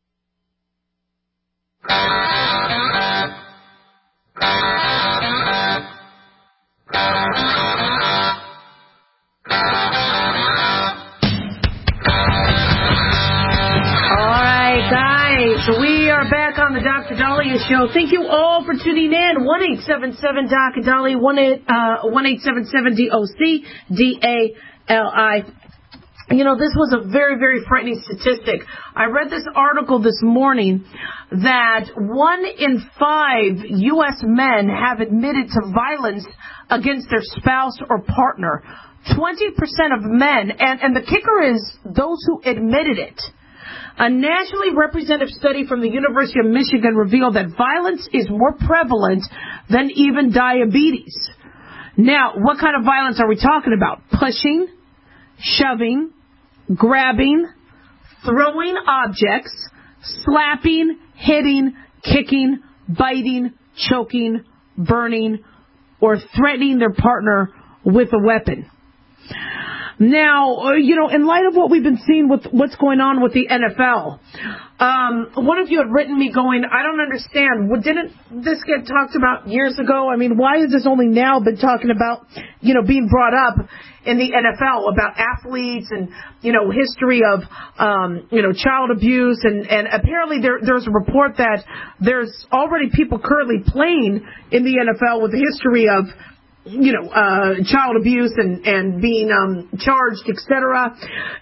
So we are back on the Dr. Daliah Show. Thank you all for tuning in. 1-877-DOC-DALI, 1-877-DOC-DALI. This was a very, very frightening statistic. I read this article this morning that 1 in 5 U.S. men have admitted to violence against their spouse or partner. 20% of men, and the kicker is those who admitted it. A nationally representative study from the University of Michigan revealed that violence is more prevalent than even diabetes. Now, what kind of violence are we talking about? Pushing, shoving, grabbing, throwing objects, slapping, hitting, kicking, biting, choking, burning, or threatening their partner with a weapon. Now, in light of what we've been seeing with what's going on with the NFL, one of you had written me going, I don't understand. Didn't this get talked about years ago? I mean, why is this only now been talking about, being brought up in the NFL about athletes and, history of, child abuse. And apparently there's a report that there's already people currently playing in the NFL with a history of, child abuse and being charged, etc.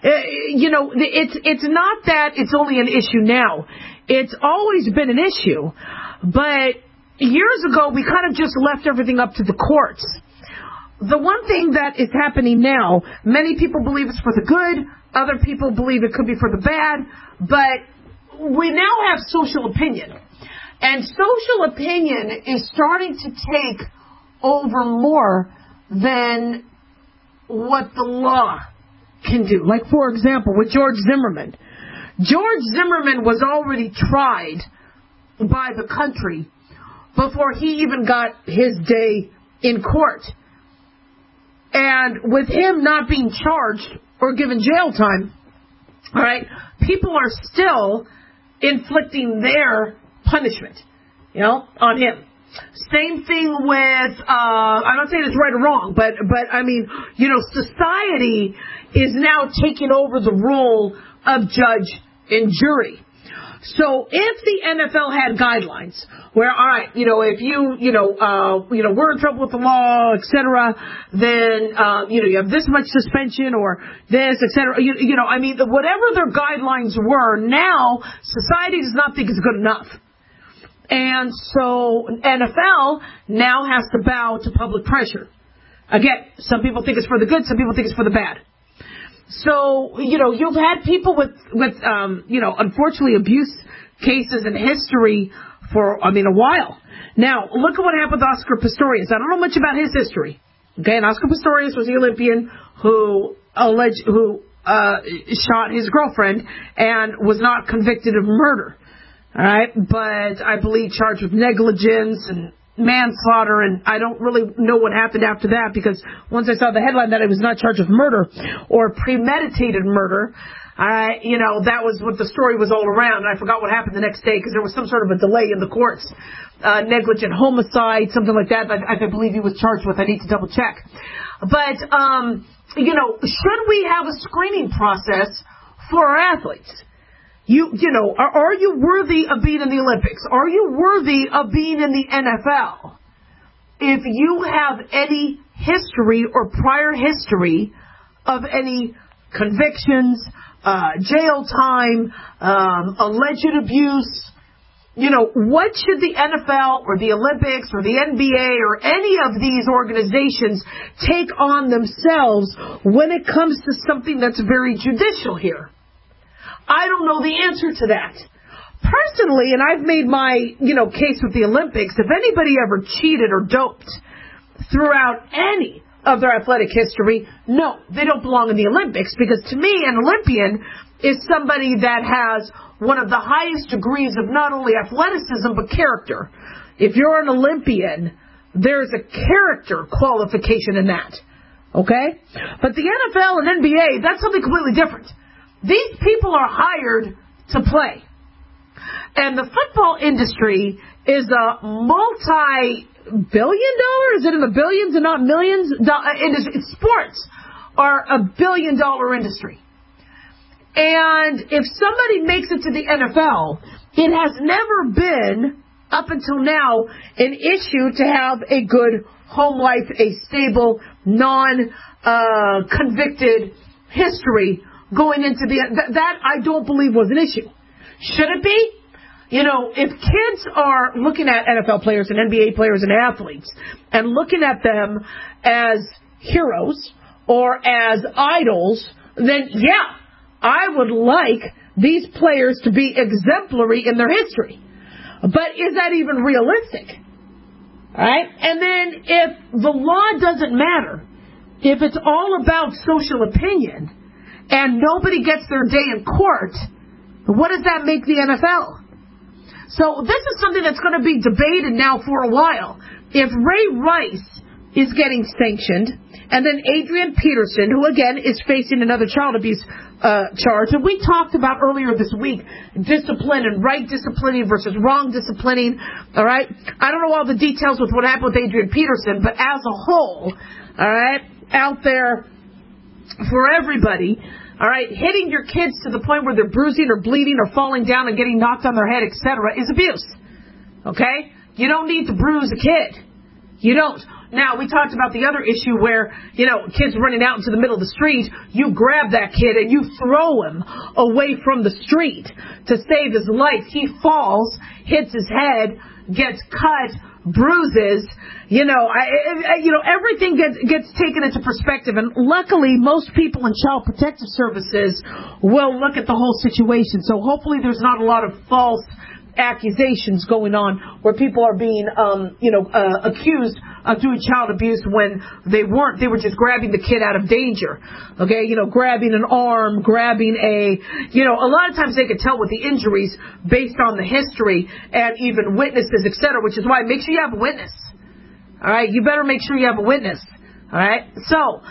It's not that it's only an issue now. It's always been an issue. But years ago, we kind of just left everything up to the courts. The one thing that is happening now, many people believe it's for the good. Other people believe it could be for the bad. But we now have social opinion. And social opinion is starting to take over more than what the law can do. Like, for example, with George Zimmerman. George Zimmerman was already tried by the country before he even got his day in court. And with him not being charged or given jail time, all right, people are still inflicting their punishment, on him. Same thing with, I'm not saying it's right or wrong, but I mean, society is now taking over the role of judge and jury. So if the NFL had guidelines where, all right, if we're in trouble with the law, etc., then, you have this much suspension or this, etc., whatever their guidelines were, now society does not think it's good enough. And so NFL now has to bow to public pressure. Again, some people think it's for the good, some people think it's for the bad. So, you've had people with unfortunately abuse cases in history for, a while. Now, look at what happened with Oscar Pistorius. I don't know much about his history. Okay, and Oscar Pistorius was the Olympian who shot his girlfriend and was not convicted of murder. All right, but I believe charged with negligence and manslaughter, and I don't really know what happened after that, because once I saw the headline that he was not charged with murder or premeditated murder, that was what the story was all around, and I forgot what happened the next day because there was some sort of a delay in the courts. Negligent homicide, something like that, I believe he was charged with. I need to double check. But, should we have a screening process for our athletes? Are you worthy of being in the Olympics? Are you worthy of being in the NFL? If you have any history or prior history of any convictions, jail time, alleged abuse, what should the NFL or the Olympics or the NBA or any of these organizations take on themselves when it comes to something that's very judicial here? I don't know the answer to that. Personally, and I've made my, case with the Olympics, if anybody ever cheated or doped throughout any of their athletic history, no, they don't belong in the Olympics, because to me, an Olympian is somebody that has one of the highest degrees of not only athleticism, but character. If you're an Olympian, there's a character qualification in that. Okay? But the NFL and NBA, that's something completely different. These people are hired to play. And the football industry is a multi-billion dollar, is it in the billions and not millions? Sports are a billion-dollar industry. And if somebody makes it to the NFL, it has never been, up until now, an issue to have a good home life, a stable, non-convicted history going into that I don't believe was an issue. Should it be? You know, if kids are looking at NFL players and NBA players and athletes and looking at them as heroes or as idols, then yeah, I would like these players to be exemplary in their history. But is that even realistic? All right? And then if the law doesn't matter, if it's all about social opinion and nobody gets their day in court, what does that make the NFL? So this is something that's going to be debated now for a while. If Ray Rice is getting sanctioned, and then Adrian Peterson, who again is facing another child abuse charge, and we talked about earlier this week, discipline and right disciplining versus wrong disciplining, all right? I don't know all the details with what happened with Adrian Peterson, but as a whole, all right, out there for everybody, all right, hitting your kids to the point where they're bruising or bleeding or falling down and getting knocked on their head, etc., is abuse. Okay? You don't need to bruise a kid. You don't. Now, we talked about the other issue where, you know, kids running out into the middle of the street, you grab that kid and you throw him away from the street to save his life. He falls, hits his head, gets cut, bruises, everything gets taken into perspective. And luckily, most people in Child Protective Services will look at the whole situation. So hopefully there's not a lot of false accusations going on where people are being, accused of doing child abuse when they weren't. They were just grabbing the kid out of danger. Okay, grabbing an arm, grabbing a lot of times they could tell with the injuries based on the history and even witnesses, etc., which is why make sure you have a witness. All right, you better make sure you have a witness. All right, so,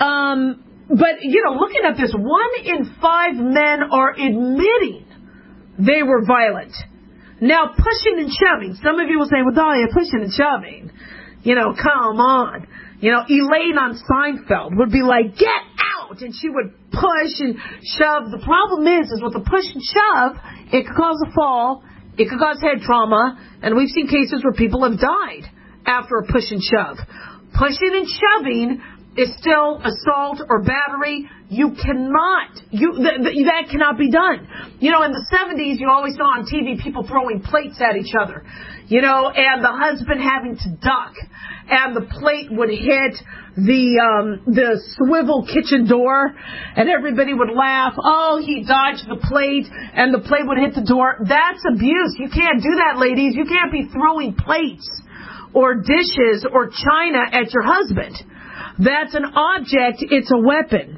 but looking at this, 1 in 5 men are admitting they were violent. Now, pushing and shoving. Some of you will say, well, Dahlia, pushing and shoving. Come on. Elaine on Seinfeld would be like, get out! And she would push and shove. The problem is with the push and shove, it could cause a fall. It could cause head trauma. And we've seen cases where people have died after a push and shove. Pushing and shoving is still assault or battery. That cannot be done. In the 70s, you always saw on TV people throwing plates at each other, and the husband having to duck, and the plate would hit the swivel kitchen door, and everybody would laugh, oh, he dodged the plate, and the plate would hit the door. That's abuse. You can't do that, ladies. You can't be throwing plates or dishes or china at your husband. That's an object. It's a weapon.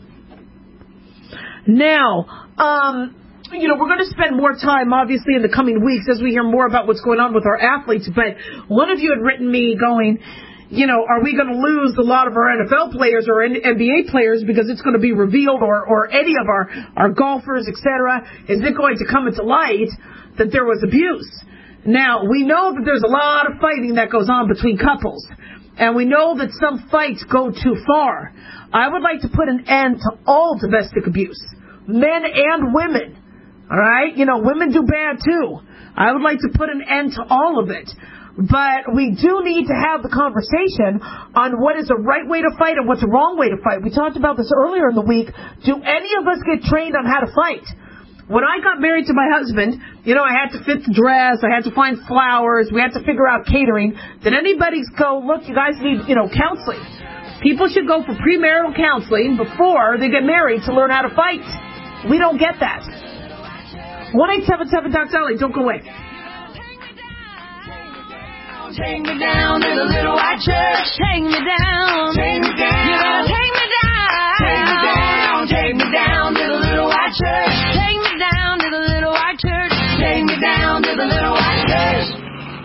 Now, we're going to spend more time, obviously, in the coming weeks as we hear more about what's going on with our athletes. But one of you had written me going, are we going to lose a lot of our NFL players or NBA players because it's going to be revealed, or any of our golfers, etc.? Is it going to come into light that there was abuse? Now, we know that there's a lot of fighting that goes on between couples. And we know that some fights go too far. I would like to put an end to all domestic abuse, men and women. All right? Women do bad too. I would like to put an end to all of it. But we do need to have the conversation on what is the right way to fight and what's the wrong way to fight. We talked about this earlier in the week. Do any of us get trained on how to fight? When I got married to my husband, I had to fit the dress, I had to find flowers, we had to figure out catering. Did anybody go, look, you guys need, counseling? People should go for premarital counseling before they get married to learn how to fight. We don't get that. 1-877-DOC-DOLLY, don't go away. Take me down to the little white church. Take me down. Take me down. You gotta take me down. Take me down. Take me down to the little white church. Take me down to the little white church. Take me down to the little white church.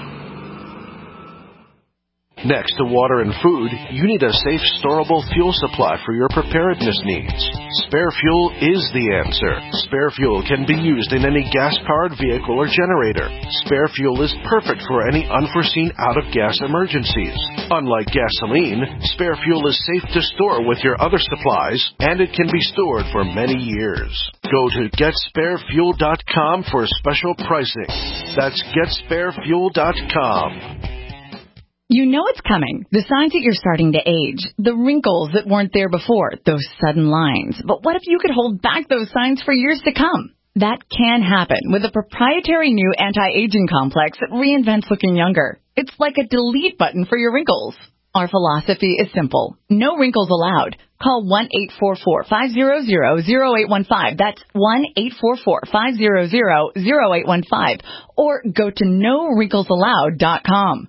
Next to water and food, you need a safe, storable fuel supply for your preparedness needs. Spare Fuel is the answer. Spare Fuel can be used in any gas-powered vehicle or generator. Spare Fuel is perfect for any unforeseen out-of-gas emergencies. Unlike gasoline, Spare Fuel is safe to store with your other supplies, and it can be stored for many years. Go to GetSpareFuel.com for special pricing. That's GetSpareFuel.com. You know it's coming. The signs that you're starting to age. The wrinkles that weren't there before. Those sudden lines. But what if you could hold back those signs for years to come? That can happen with a proprietary new anti-aging complex that reinvents looking younger. It's like a delete button for your wrinkles. Our philosophy is simple. No wrinkles allowed. Call 1-844-500-0815. That's 1-844-500-0815. Or go to NoWrinklesAllowed.com.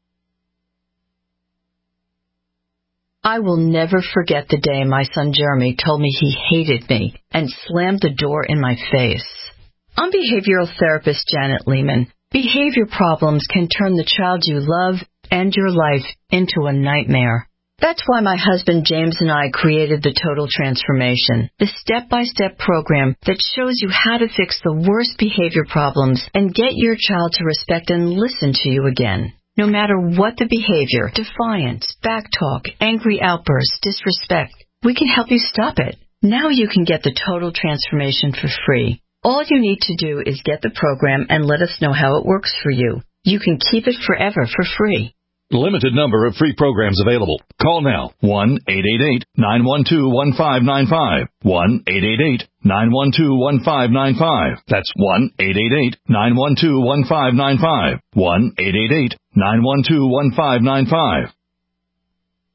I will never forget the day my son Jeremy told me he hated me and slammed the door in my face. I'm behavioral therapist Janet Lehman. Behavior problems can turn the child you love and your life into a nightmare. That's why my husband James and I created the Total Transformation, the step-by-step program that shows you how to fix the worst behavior problems and get your child to respect and listen to you again. No matter what the behavior, defiance, backtalk, angry outbursts, disrespect, we can help you stop it. Now you can get the Total Transformation for free. All you need to do is get the program and let us know how it works for you. You can keep it forever for free. Limited number of free programs available. Call now. 1-888-912-1595. 1-888-912-1595. That's 1-888-912-1595. 1-888-912-1595.